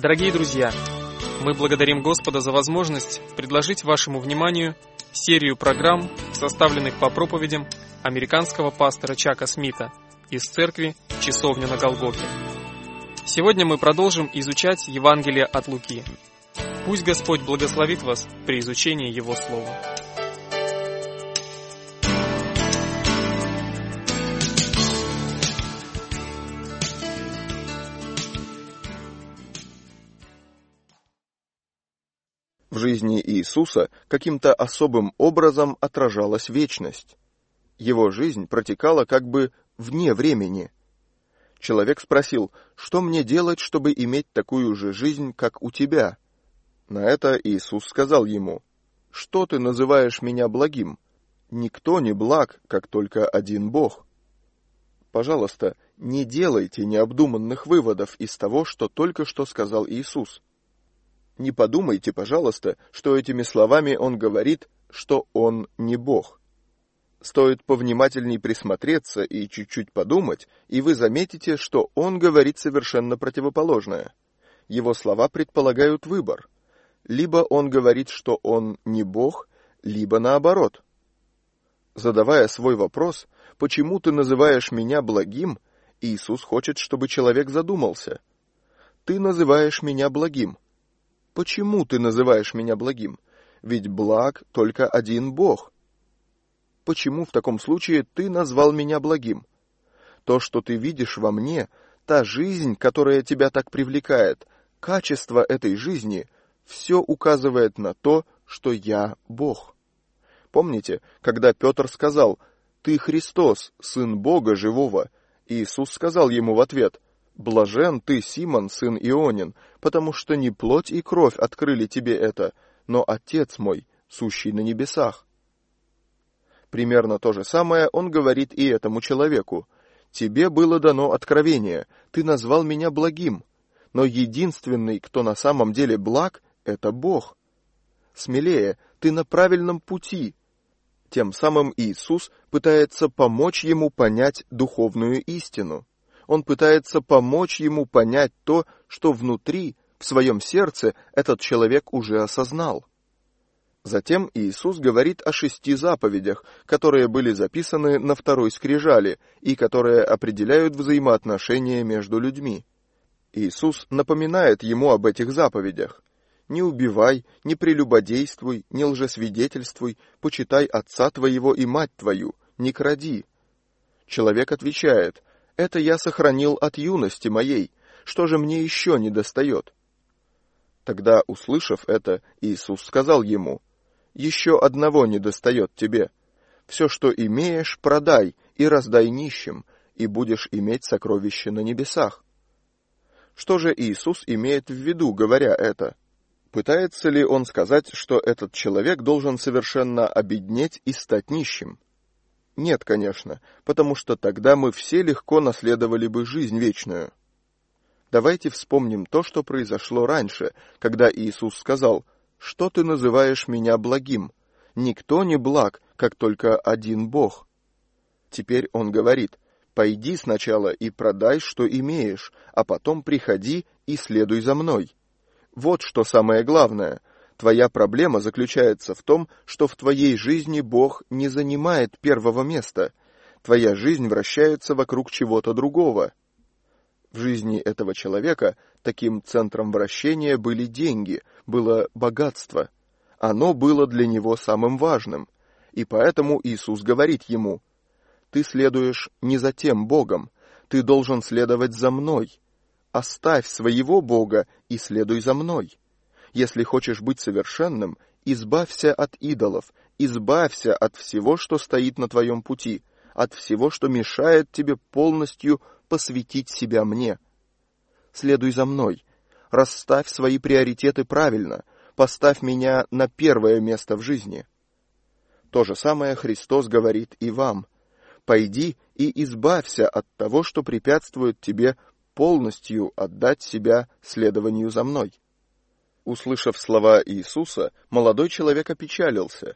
Дорогие друзья, мы благодарим Господа за возможность предложить вашему вниманию серию программ, составленных по проповедям американского пастора Чака Смита из церкви «Часовня на Голгофе». Сегодня мы продолжим изучать Евангелие от Луки. Пусть Господь благословит вас при изучении Его Слова. В жизни Иисуса каким-то особым образом отражалась вечность. Его жизнь протекала как бы вне времени. Человек спросил: «Что мне делать, чтобы иметь такую же жизнь, как у тебя?» На это Иисус сказал ему: «Что ты называешь меня благим? Никто не благ, как только один Бог». Пожалуйста, не делайте необдуманных выводов из того, что только что сказал Иисус. Не подумайте, пожалуйста, что этими словами Он говорит, что Он не Бог. Стоит повнимательней присмотреться и чуть-чуть подумать, и вы заметите, что Он говорит совершенно противоположное. Его слова предполагают выбор. Либо Он говорит, что Он не Бог, либо наоборот. Задавая свой вопрос: «Почему ты называешь меня благим?», Иисус хочет, чтобы человек задумался. «Ты называешь меня благим». Почему ты называешь меня благим? Ведь благ только один Бог. Почему в таком случае ты назвал меня благим? То, что ты видишь во мне, та жизнь, которая тебя так привлекает, качество этой жизни, все указывает на то, что я Бог. Помните, когда Петр сказал: «Ты Христос, Сын Бога Живого», Иисус сказал ему в ответ: «Блажен ты, Симон, сын Ионин, потому что не плоть и кровь открыли тебе это, но Отец мой, сущий на небесах». Примерно то же самое Он говорит и этому человеку: «Тебе было дано откровение, ты назвал меня благим, но единственный, кто на самом деле благ, это Бог. Смелее, ты на правильном пути». Тем самым Иисус пытается помочь ему понять духовную истину. Он пытается помочь ему понять то, что внутри, в своем сердце, этот человек уже осознал. Затем Иисус говорит о 6 заповедях, которые были записаны на 2 скрижали и которые определяют взаимоотношения между людьми. Иисус напоминает ему об этих заповедях. «Не убивай, не прелюбодействуй, не лжесвидетельствуй, почитай отца твоего и мать твою, не кради». Человек отвечает: «Это я сохранил от юности моей, что же мне еще недостает?» Тогда, услышав это, Иисус сказал ему: «Еще одного недостает тебе. Все, что имеешь, продай и раздай нищим, и будешь иметь сокровище на небесах». Что же Иисус имеет в виду, говоря это? Пытается ли Он сказать, что этот человек должен совершенно обеднеть и стать нищим? Нет, конечно, потому что тогда мы все легко наследовали бы жизнь вечную. Давайте вспомним то, что произошло раньше, когда Иисус сказал: «Что ты называешь меня благим? Никто не благ, как только один Бог». Теперь Он говорит: «Пойди сначала и продай, что имеешь, а потом приходи и следуй за мной». Вот что самое главное. Твоя проблема заключается в том, что в твоей жизни Бог не занимает первого места. Твоя жизнь вращается вокруг чего-то другого. В жизни этого человека таким центром вращения были деньги, было богатство. Оно было для него самым важным. И поэтому Иисус говорит ему: «Ты следуешь не за тем Богом, ты должен следовать за мной. Оставь своего Бога и следуй за мной. Если хочешь быть совершенным, избавься от идолов, избавься от всего, что стоит на твоем пути, от всего, что мешает тебе полностью посвятить себя мне. Следуй за мной, расставь свои приоритеты правильно, поставь меня на первое место в жизни». То же самое Христос говорит и вам. Пойди и избавься от того, что препятствует тебе полностью отдать себя следованию за мной. Услышав слова Иисуса, молодой человек опечалился.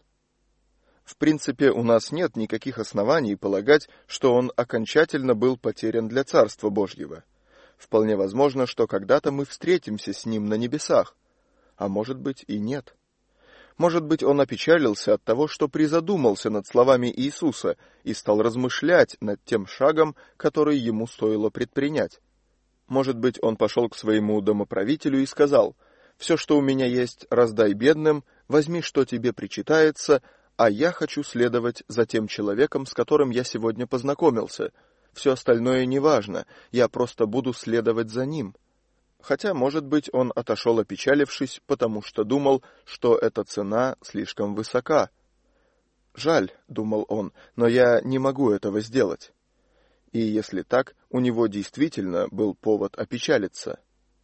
В принципе, у нас нет никаких оснований полагать, что он окончательно был потерян для Царства Божьего. Вполне возможно, что когда-то мы встретимся с ним на небесах, а может быть и нет. Может быть, он опечалился от того, что призадумался над словами Иисуса и стал размышлять над тем шагом, который ему стоило предпринять. Может быть, он пошел к своему домоправителю и сказал: «Все, что у меня есть, раздай бедным, возьми, что тебе причитается, а я хочу следовать за тем человеком, с которым я сегодня познакомился. Все остальное не важно, я просто буду следовать за ним». Хотя, может быть, он отошел опечалившись, потому что думал, что эта цена слишком высока. «Жаль», — думал он, — «но я не могу этого сделать». И если так, у него действительно был повод опечалиться.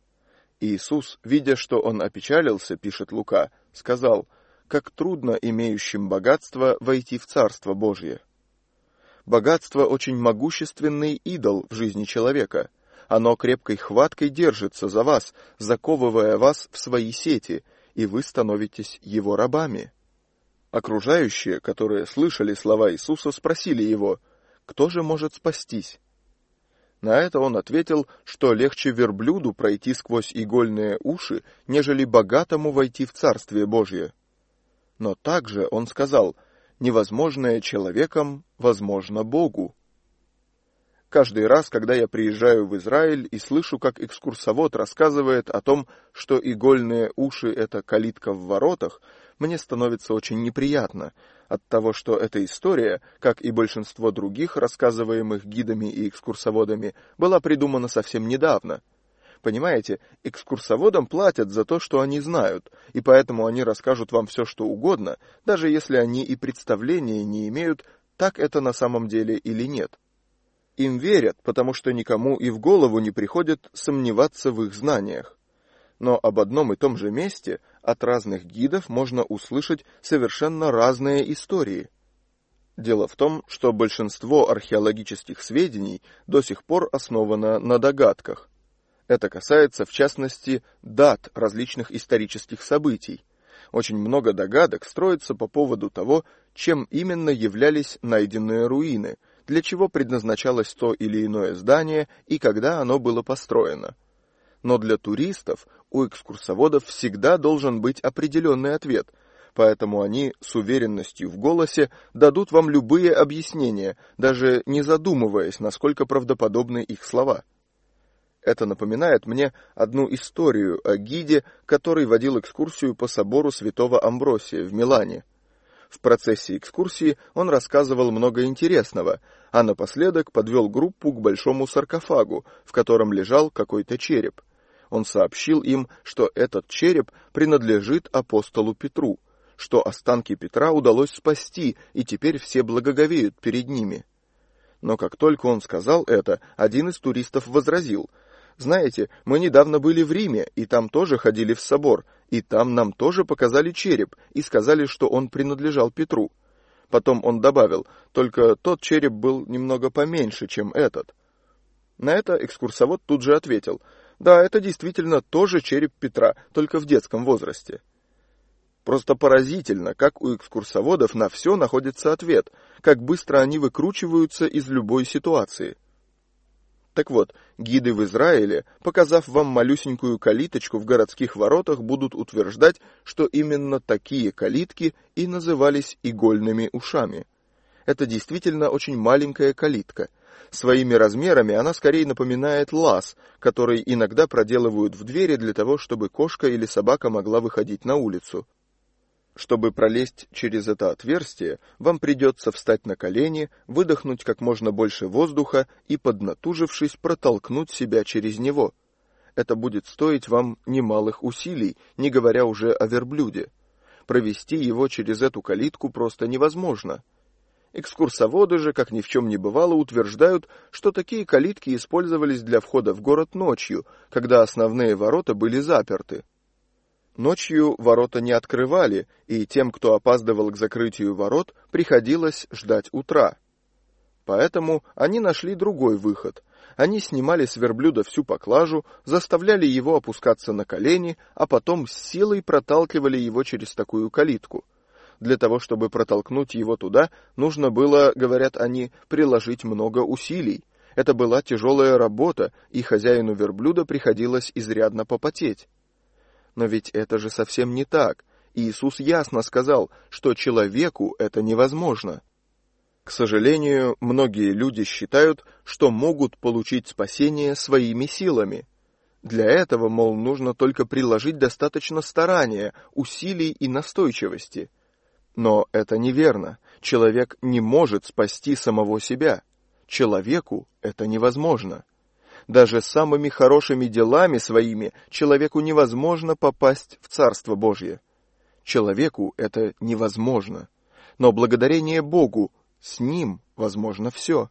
Иисус, видя, что он опечалился, пишет Лука, сказал: «Как трудно имеющим богатство войти в Царство Божье». Богатство — очень могущественный идол в жизни человека. Оно крепкой хваткой держится за вас, заковывая вас в свои сети, и вы становитесь его рабами. Окружающие, которые слышали слова Иисуса, спросили его: «Кто же может спастись?» На это он ответил, что легче верблюду пройти сквозь игольные уши, нежели богатому войти в Царствие Божье. Но также он сказал: «Невозможное человеком возможно Богу». Каждый раз, когда я приезжаю в Израиль и слышу, как экскурсовод рассказывает о том, что игольные уши — это калитка в воротах, мне становится очень неприятно от того, что эта история, как и большинство других, рассказываемых гидами и экскурсоводами, была придумана совсем недавно. Понимаете, экскурсоводам платят за то, что они знают, и поэтому они расскажут вам все, что угодно, даже если они и представления не имеют, так это на самом деле или нет. Им верят, потому что никому и в голову не приходит сомневаться в их знаниях. Но об одном и том же месте от разных гидов можно услышать совершенно разные истории. Дело в том, что большинство археологических сведений до сих пор основано на догадках. Это касается, в частности, дат различных исторических событий. Очень много догадок строится по поводу того, чем именно являлись найденные руины, для чего предназначалось то или иное здание и когда оно было построено. Но для туристов у экскурсоводов всегда должен быть определенный ответ, поэтому они с уверенностью в голосе дадут вам любые объяснения, даже не задумываясь, насколько правдоподобны их слова. Это напоминает мне одну историю о гиде, который водил экскурсию по собору святого Амбросия в Милане. В процессе экскурсии он рассказывал много интересного, а напоследок подвел группу к большому саркофагу, в котором лежал какой-то череп. Он сообщил им, что этот череп принадлежит апостолу Петру, что останки Петра удалось спасти, и теперь все благоговеют перед ними. Но как только он сказал это, один из туристов возразил: «Знаете, мы недавно были в Риме, и там тоже ходили в собор, и там нам тоже показали череп, и сказали, что он принадлежал Петру». Потом он добавил: «Только тот череп был немного поменьше, чем этот». На это экскурсовод тут же ответил: «Да, это действительно тоже череп Петра, только в детском возрасте». Просто поразительно, как у экскурсоводов на все находится ответ, как быстро они выкручиваются из любой ситуации. Так вот, гиды в Израиле, показав вам малюсенькую калиточку в городских воротах, будут утверждать, что именно такие калитки и назывались игольными ушами. Это действительно очень маленькая калитка. Своими размерами она скорее напоминает лаз, который иногда проделывают в двери для того, чтобы кошка или собака могла выходить на улицу. Чтобы пролезть через это отверстие, вам придется встать на колени, выдохнуть как можно больше воздуха и, поднатужившись, протолкнуть себя через него. Это будет стоить вам немалых усилий, не говоря уже о верблюде. Провести его через эту калитку просто невозможно. Экскурсоводы же, как ни в чем не бывало, утверждают, что такие калитки использовались для входа в город ночью, когда основные ворота были заперты. Ночью ворота не открывали, и тем, кто опаздывал к закрытию ворот, приходилось ждать утра. Поэтому они нашли другой выход. Они снимали с верблюда всю поклажу, заставляли его опускаться на колени, а потом с силой проталкивали его через такую калитку. Для того, чтобы протолкнуть его туда, нужно было, говорят они, приложить много усилий. Это была тяжелая работа, и хозяину верблюда приходилось изрядно попотеть. Но ведь это же совсем не так. Иисус ясно сказал, что человеку это невозможно. К сожалению, многие люди считают, что могут получить спасение своими силами. Для этого, мол, нужно только приложить достаточно старания, усилий и настойчивости. Но это неверно. Человек не может спасти самого себя. Человеку это невозможно. Даже самыми хорошими делами своими человеку невозможно попасть в Царство Божье. Человеку это невозможно. Но благодарение Богу с ним возможно все.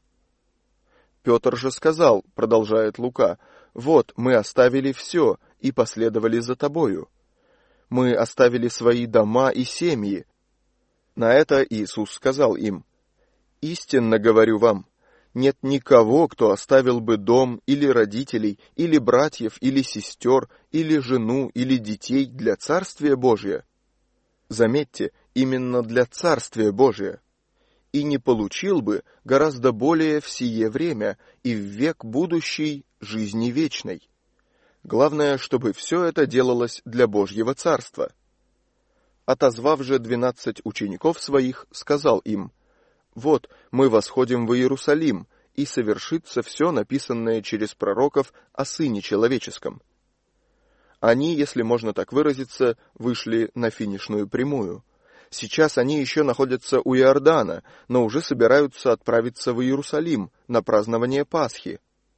Петр же сказал, продолжает Лука, «Вот, мы оставили все и последовали за тобою. Мы оставили свои дома и семьи». На это Иисус сказал им, «Истинно говорю вам, нет никого, кто оставил бы дом или родителей, или братьев, или сестер, или жену, или детей для Царствия Божия». Заметьте, именно для Царствия Божия. «И не получил бы гораздо более в сие время и в век будущий жизни вечной». Главное, чтобы все это делалось для Божьего Царства. Отозвав же 12 учеников своих, сказал им, «Вот, мы восходим в Иерусалим, и совершится все написанное через пророков о Сыне Человеческом». Они, если можно так выразиться, вышли на финишную прямую. Сейчас они еще находятся у Иордана, но уже собираются отправиться в Иерусалим на празднование Пасхи.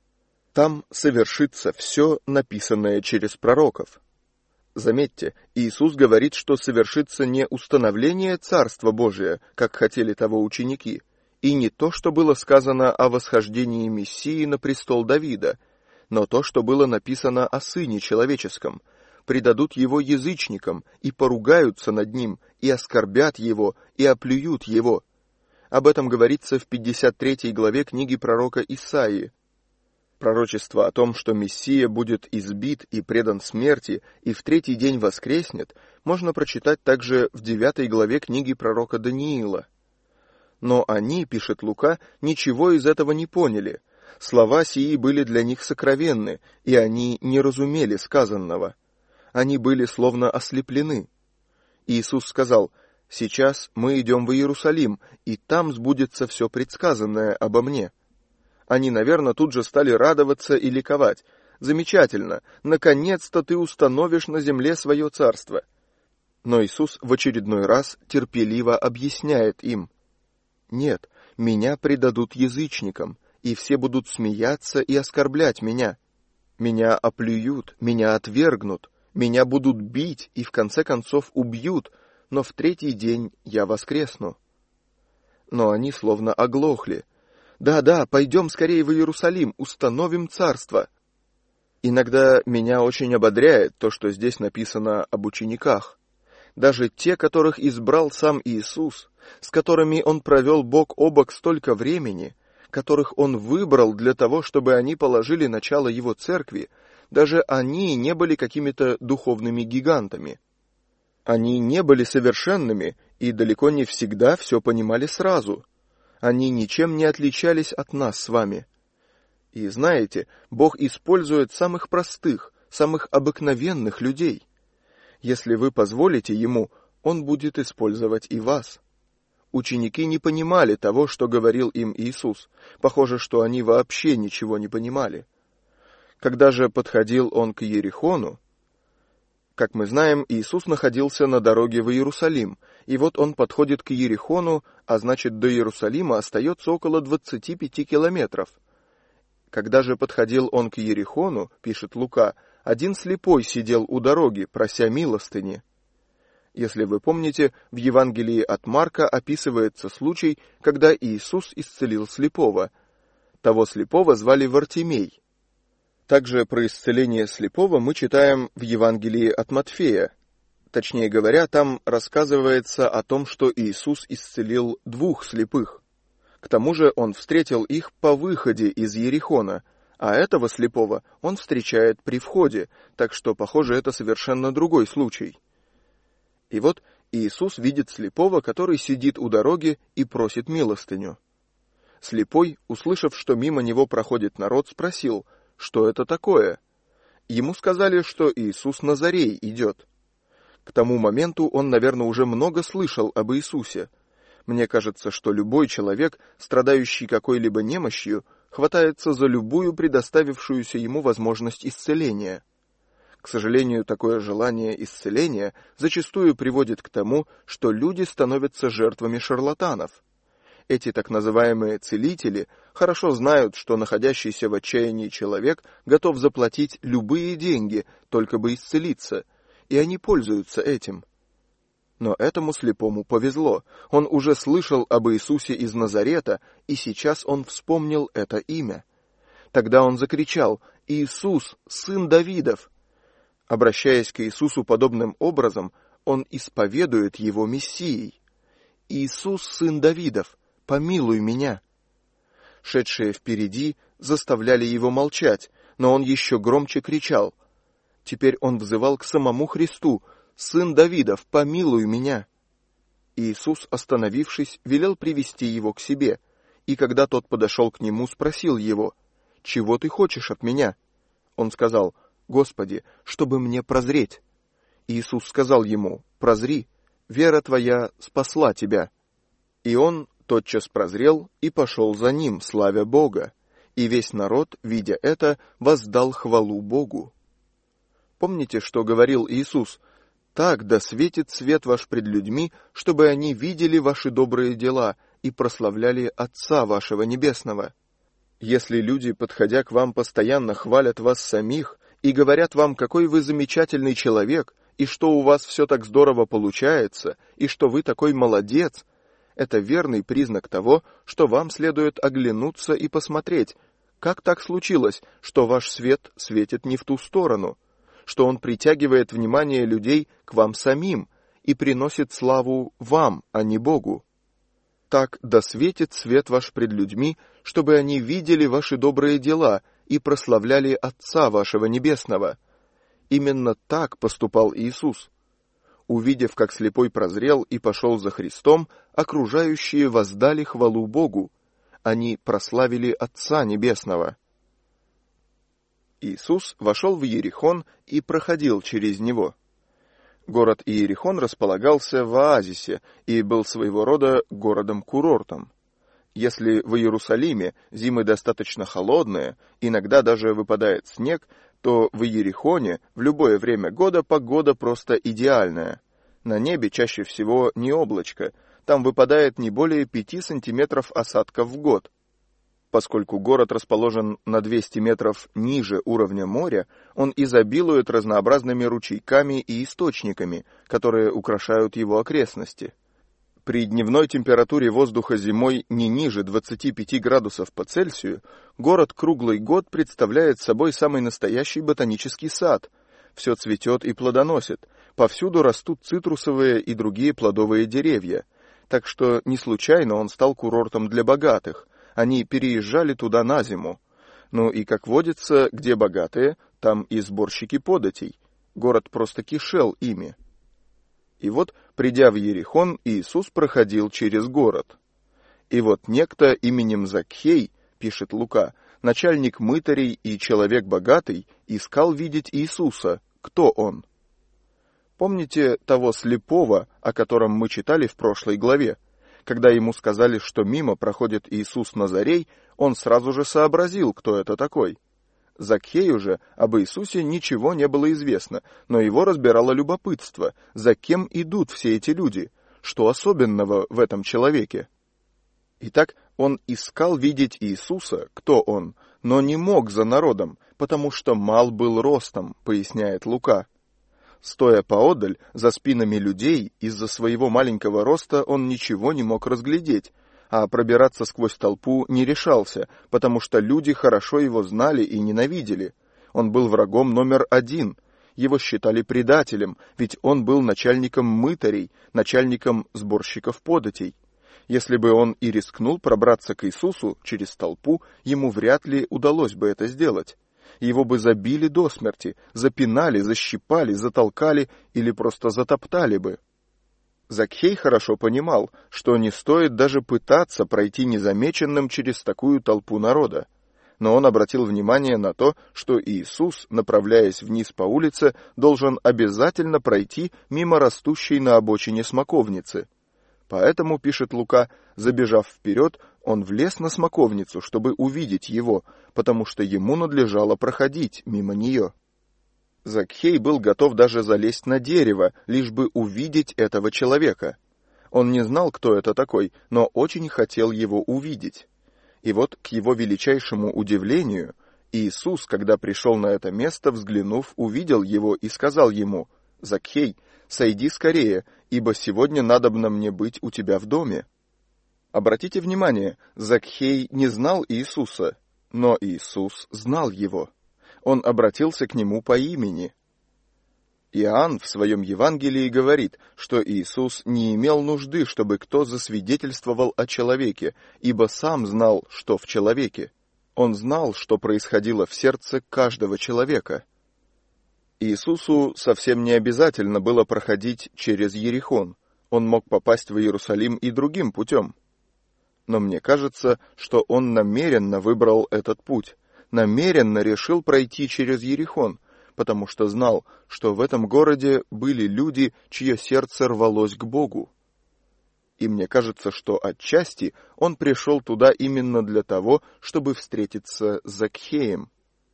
Там совершится все написанное через пророков. Заметьте, Иисус говорит, что совершится не установление Царства Божия, как хотели того ученики, и не то, что было сказано о восхождении Мессии на престол Давида, но то, что было написано о Сыне Человеческом. Предадут его язычникам, и поругаются над ним, и оскорбят его, и оплюют его. Об этом говорится в 53 главе книги пророка Исаии. Пророчество о том, что Мессия будет избит и предан смерти, и в 3-й день воскреснет, можно прочитать также в 9 главе книги пророка Даниила. Но они, пишет Лука, ничего из этого не поняли. Слова сии были для них сокровенны, и они не разумели сказанного. Они были словно ослеплены. Иисус сказал, «Сейчас мы идем в Иерусалим, и там сбудется все предсказанное обо мне». Они, наверное, тут же стали радоваться и ликовать. «Замечательно! Наконец-то ты установишь на земле свое царство!» Но Иисус в очередной раз терпеливо объясняет им, «Нет, меня предадут язычникам, и все будут смеяться и оскорблять меня. Меня оплюют, меня отвергнут, меня будут бить и в конце концов убьют, но в 3-й день я воскресну». Но они словно оглохли. «Да, пойдем скорее в Иерусалим, установим царство». Иногда меня очень ободряет то, что здесь написано об учениках. Даже те, которых избрал сам Иисус, с которыми Он провел бок о бок столько времени, которых Он выбрал для того, чтобы они положили начало Его церкви, даже они не были какими-то духовными гигантами. Они не были совершенными и далеко не всегда все понимали сразу. Они ничем не отличались от нас с вами. И знаете, Бог использует самых простых, самых обыкновенных людей. Если вы позволите Ему, Он будет использовать и вас. Ученики не понимали того, что говорил им Иисус. Похоже, что они вообще ничего не понимали. Когда же подходил Он к Иерихону, как мы знаем, Иисус находился на дороге в Иерусалим, и вот Он подходит к Иерихону, а значит, до Иерусалима остается около 25 километров. Когда же подходил Он к Иерихону, пишет Лука, один слепой сидел у дороги, прося милостыни. Если вы помните, в Евангелии от Марка описывается случай, когда Иисус исцелил слепого. Того слепого звали Вартимей. Также про исцеление слепого мы читаем в Евангелии от Матфея. Точнее говоря, там рассказывается о том, что Иисус исцелил 2 слепых. К тому же Он встретил их по выходе из Иерихона, а этого слепого Он встречает при входе, так что, похоже, это совершенно другой случай. И вот Иисус видит слепого, который сидит у дороги и просит милостыню. Слепой, услышав, что мимо него проходит народ, спросил, что это такое. Ему сказали, что Иисус Назарей идет. К тому моменту он, наверное, уже много слышал об Иисусе. Мне кажется, что любой человек, страдающий какой-либо немощью, хватается за любую предоставившуюся ему возможность исцеления. К сожалению, такое желание исцеления зачастую приводит к тому, что люди становятся жертвами шарлатанов. Эти так называемые целители хорошо знают, что находящийся в отчаянии человек готов заплатить любые деньги, только бы исцелиться, и они пользуются этим. Но этому слепому повезло. Он уже слышал об Иисусе из Назарета, и сейчас он вспомнил это имя. Тогда он закричал: «Иисус, сын Давидов!» Обращаясь к Иисусу подобным образом, он исповедует его Мессией. «Иисус, сын Давидов, помилуй меня!» Шедшие впереди заставляли его молчать, но он еще громче кричал. Теперь он взывал к самому Христу: «Сын Давидов, помилуй меня!» Иисус, остановившись, велел привести его к себе, и когда тот подошел к нему, спросил его: «Чего ты хочешь от меня?» Он сказал: «Господи, чтобы мне прозреть». Иисус сказал ему: «Прозри, вера твоя спасла тебя». И он тотчас прозрел и пошел за ним, славя Бога, и весь народ, видя это, воздал хвалу Богу. Помните, что говорил Иисус? «Так да светит свет ваш пред людьми, чтобы они видели ваши добрые дела и прославляли Отца вашего Небесного». Если люди, подходя к вам, постоянно хвалят вас самих и говорят вам, какой вы замечательный человек, и что у вас все так здорово получается, и что вы такой молодец, это верный признак того, что вам следует оглянуться и посмотреть, как так случилось, что ваш свет светит не в ту сторону, что он притягивает внимание людей к вам самим и приносит славу вам, а не Богу. Так да светит свет ваш пред людьми, чтобы они видели ваши добрые дела и прославляли Отца вашего Небесного. Именно так поступал Иисус. Увидев, как слепой прозрел и пошел за Христом, окружающие воздали хвалу Богу. Они прославили Отца Небесного. Иисус вошел в Иерихон и проходил через него. Город Иерихон располагался в оазисе и был своего рода городом-курортом. Если в Иерусалиме зимы достаточно холодные, иногда даже выпадает снег, то в Иерихоне в любое время года погода просто идеальная. На небе чаще всего не облачко, там выпадает не более 5 сантиметров осадков в год. Поскольку город расположен на 200 метров ниже уровня моря, он изобилует разнообразными ручейками и источниками, которые украшают его окрестности. При дневной температуре воздуха зимой не ниже 25 градусов по Цельсию, город круглый год представляет собой самый настоящий ботанический сад. Все цветет и плодоносит, повсюду растут цитрусовые и другие плодовые деревья, так что не случайно он стал курортом для богатых. Они переезжали туда на зиму. Ну и, как водится, где богатые, там и сборщики податей. Город просто кишел ими. И вот, придя в Иерихон, Иисус проходил через город. И вот некто именем Закхей, пишет Лука, начальник мытарей и человек богатый, искал видеть Иисуса. Кто он? Помните того слепого, о котором мы читали в прошлой главе? Когда ему сказали, что мимо проходит Иисус Назарей, он сразу же сообразил, кто это такой. Закхею же об Иисусе ничего не было известно, но его разбирало любопытство, за кем идут все эти люди, что особенного в этом человеке. Итак, он искал видеть Иисуса, кто он, но не мог за народом, потому что мал был ростом, поясняет Лука. Стоя поодаль, за спинами людей, из-за своего маленького роста он ничего не мог разглядеть, а пробираться сквозь толпу не решался, потому что люди хорошо его знали и ненавидели. Он был врагом номер один. Его считали предателем, ведь он был начальником мытарей, начальником сборщиков податей. Если бы он и рискнул пробраться к Иисусу через толпу, ему вряд ли удалось бы это сделать. Его бы забили до смерти, запинали, защипали, затолкали или просто затоптали бы. Закхей хорошо понимал, что не стоит даже пытаться пройти незамеченным через такую толпу народа. Но он обратил внимание на то, что Иисус, направляясь вниз по улице, должен обязательно пройти мимо растущей на обочине смоковницы. Поэтому, пишет Лука, забежав вперед, он влез на смоковницу, чтобы увидеть его, потому что ему надлежало проходить мимо нее. Закхей был готов даже залезть на дерево, лишь бы увидеть этого человека. Он не знал, кто это такой, но очень хотел его увидеть. И вот, к его величайшему удивлению, Иисус, когда пришел на это место, взглянув, увидел его и сказал ему: «Закхей, сойди скорее, ибо сегодня надобно мне быть у тебя в доме». Обратите внимание, Закхей не знал Иисуса, но Иисус знал его. Он обратился к нему по имени. Иоанн в своем Евангелии говорит, что Иисус не имел нужды, чтобы кто засвидетельствовал о человеке, ибо сам знал, что в человеке. Он знал, что происходило в сердце каждого человека. Иисусу совсем не обязательно было проходить через Иерихон. Он мог попасть в Иерусалим и другим путем. Но мне кажется, что он намеренно выбрал этот путь, намеренно решил пройти через Иерихон, потому что знал, что в этом городе были люди, чье сердце рвалось к Богу. И мне кажется, что отчасти он пришел туда именно для того, чтобы встретиться с Закхеем.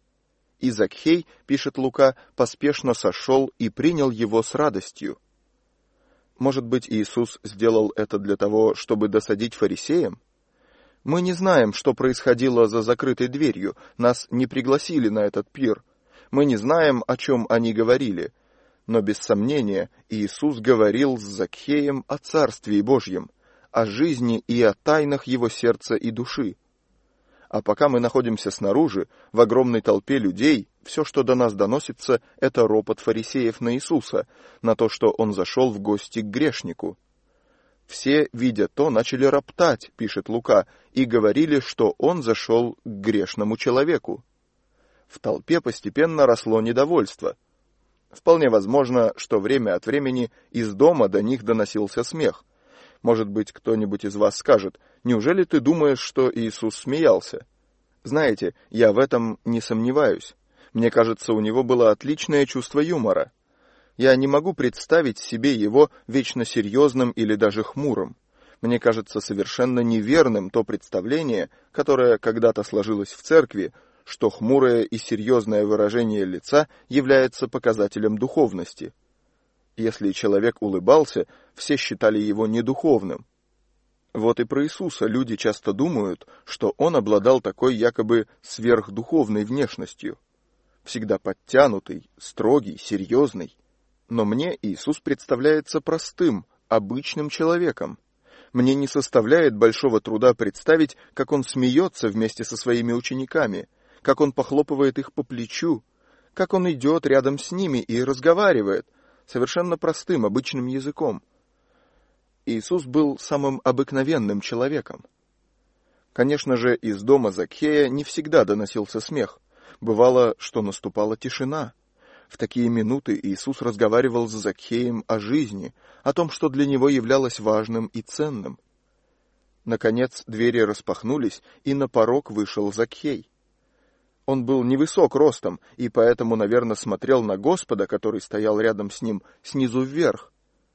И Закхей, пишет Лука, поспешно сошел и принял его с радостью. Может быть, Иисус сделал это для того, чтобы досадить фарисеям? Мы не знаем, что происходило за закрытой дверью, нас не пригласили на этот пир. Мы не знаем, о чем они говорили. Но без сомнения Иисус говорил с Закхеем о Царствии Божьем, о жизни и о тайнах его сердца и души. А пока мы находимся снаружи, в огромной толпе людей, все, что до нас доносится, это ропот фарисеев на Иисуса, на то, что он зашел в гости к грешнику. Все, видя то, начали роптать, пишет Лука, и говорили, что он зашел к грешному человеку. В толпе постепенно росло недовольство. Вполне возможно, что время от времени из дома до них доносился смех. Может быть, кто-нибудь из вас скажет: «Неужели ты думаешь, что Иисус смеялся?» Знаете, я в этом не сомневаюсь. Мне кажется, у него было отличное чувство юмора. Я не могу представить себе его вечно серьезным или даже хмурым. Мне кажется совершенно неверным то представление, которое когда-то сложилось в церкви, что хмурое и серьезное выражение лица является показателем духовности. Если человек улыбался, все считали его недуховным. Вот и про Иисуса люди часто думают, что он обладал такой якобы сверхдуховной внешностью. Всегда подтянутый, строгий, серьезный. Но мне Иисус представляется простым, обычным человеком. Мне не составляет большого труда представить, как он смеется вместе со своими учениками, как он похлопывает их по плечу, как он идет рядом с ними и разговаривает совершенно простым, обычным языком. Иисус был самым обыкновенным человеком. Конечно же, из дома Закхея не всегда доносился смех. Бывало, что наступала тишина. В такие минуты Иисус разговаривал с Закхеем о жизни, о том, что для него являлось важным и ценным. Наконец двери распахнулись, и на порог вышел Закхей. Он был невысок ростом, и поэтому, наверное, смотрел на Господа, который стоял рядом с ним, снизу вверх.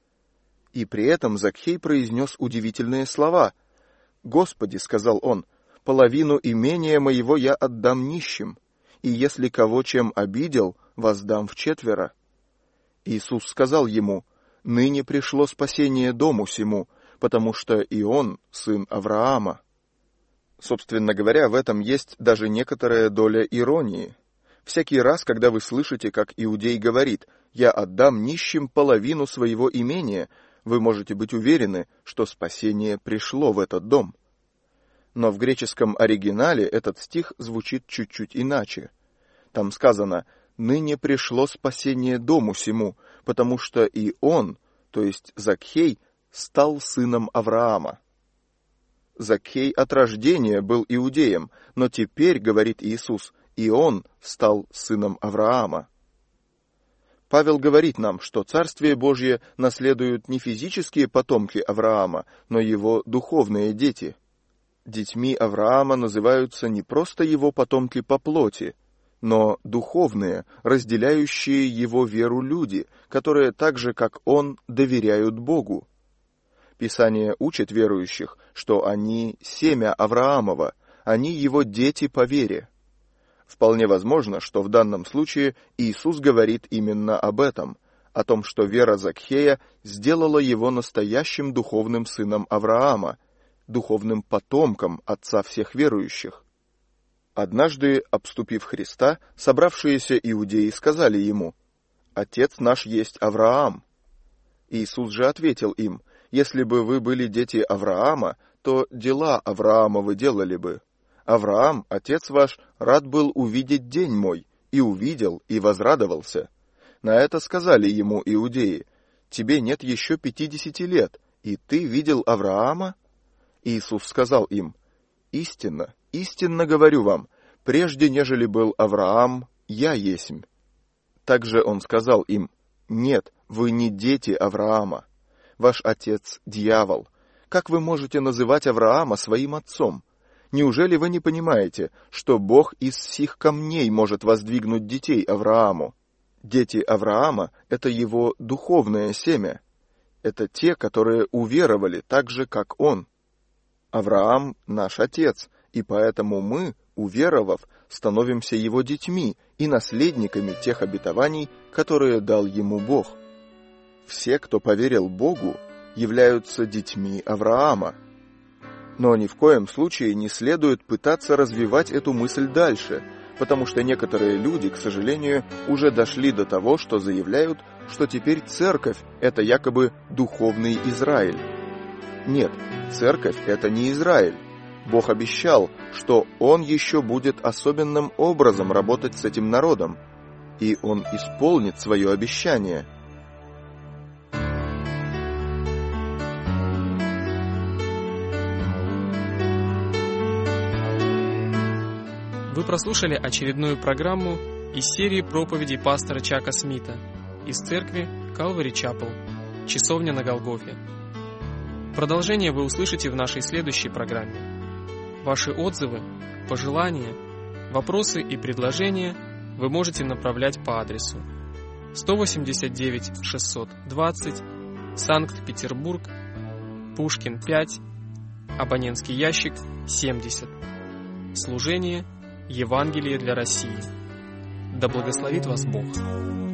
И при этом Закхей произнес удивительные слова. «Господи, — сказал он, — половину имения моего я отдам нищим, и если кого чем обидел, воздам вчетверо». Иисус сказал ему: «Ныне пришло спасение дому сему, потому что и он сын Авраама». Собственно говоря, в этом есть даже некоторая доля иронии. Всякий раз, когда вы слышите, как иудей говорит: «Я отдам нищим половину своего имения», вы можете быть уверены, что спасение пришло в этот дом. Но в греческом оригинале этот стих звучит чуть-чуть иначе. Там сказано: «Ныне пришло спасение дому сему, потому что и он, то есть Закхей, стал сыном Авраама». Закхей от рождения был иудеем, но теперь, говорит Иисус, и он стал сыном Авраама. Павел говорит нам, что Царствие Божье наследуют не физические потомки Авраама, но его духовные дети. Детьми Авраама называются не просто его потомки по плоти, но духовные, разделяющие его веру люди, которые так же, как он, доверяют Богу. Писание учит верующих, что они семя Авраамова, они его дети по вере. Вполне возможно, что в данном случае Иисус говорит именно об этом, о том, что вера Закхея сделала его настоящим духовным сыном Авраама, духовным потомком отца всех верующих. Однажды, обступив Христа, собравшиеся иудеи сказали ему: «Отец наш есть Авраам». Иисус же ответил им: «Если бы вы были дети Авраама, то дела Авраамовы делали бы. Авраам, отец ваш, рад был увидеть день мой, и увидел, и возрадовался». На это сказали ему иудеи: «Тебе нет еще 50 лет, и ты видел Авраама?» Иисус сказал им: «Истинно, истинно говорю вам, прежде нежели был Авраам, я есмь». Также он сказал им: «Нет, вы не дети Авраама. Ваш отец — дьявол. Как вы можете называть Авраама своим отцом? Неужели вы не понимаете, что Бог из сих камней может воздвигнуть детей Аврааму? Дети Авраама — это его духовное семя. Это те, которые уверовали так же, как он. Авраам — наш отец, и поэтому мы, уверовав, становимся его детьми и наследниками тех обетований, которые дал ему Бог. Все, кто поверил Богу, являются детьми Авраама. Но ни в коем случае не следует пытаться развивать эту мысль дальше, потому что некоторые люди, к сожалению, уже дошли до того, что заявляют, что теперь церковь — это якобы духовный Израиль. Нет, церковь — это не Израиль. Бог обещал, что Он еще будет особенным образом работать с этим народом, и Он исполнит свое обещание. Вы прослушали очередную программу из серии проповедей пастора Чака Смита из церкви Calvary Chapel, Часовня на Голгофе. Продолжение вы услышите в нашей следующей программе. Ваши отзывы, пожелания, вопросы и предложения вы можете направлять по адресу 189 620, Санкт-Петербург, Пушкин 5, абонентский ящик 70. Служение Евангелие для России. Да благословит вас Бог.